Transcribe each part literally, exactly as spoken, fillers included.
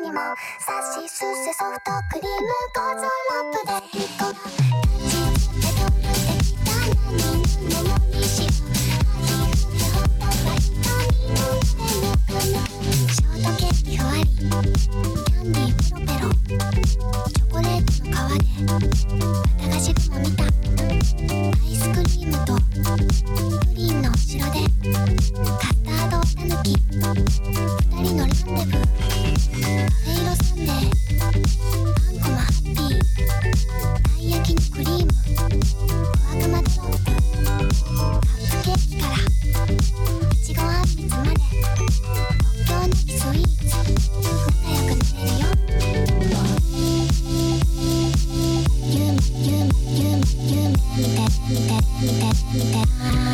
にもさしすせソフトクリームゴーゾーラップでいこうショートケーキふわりキャンディーペロペロチョコレートの皮で綿菓子雲見たアイスクリームとプリンの後ろでカスタードたぬき二人のランデブーカフェイロサンデーあんこもハッピーたい焼きにクリーム小悪魔ドロップカップケーキからいちごあんみつまで国境なきスイーツ仲良くなれるよ夢夢夢夢見て見て見て見て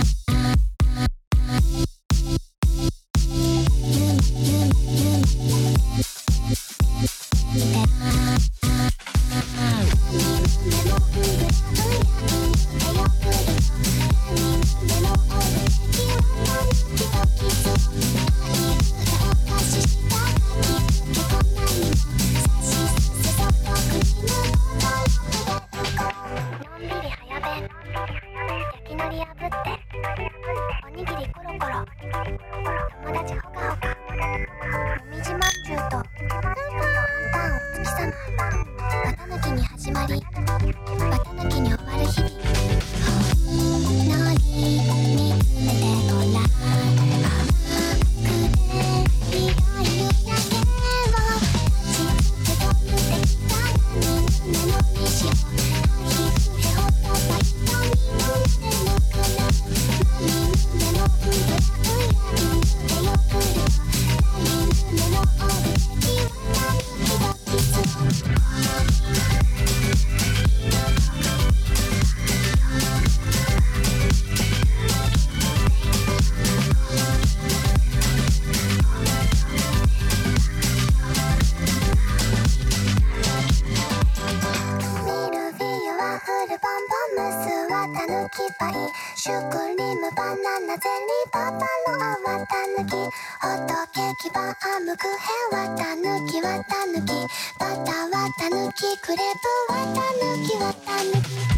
シュークリームバナナゼリーババロアはたぬきホットケーキバームクーヘンはたぬきはたぬきバターはたぬきクレープはたぬきはたぬき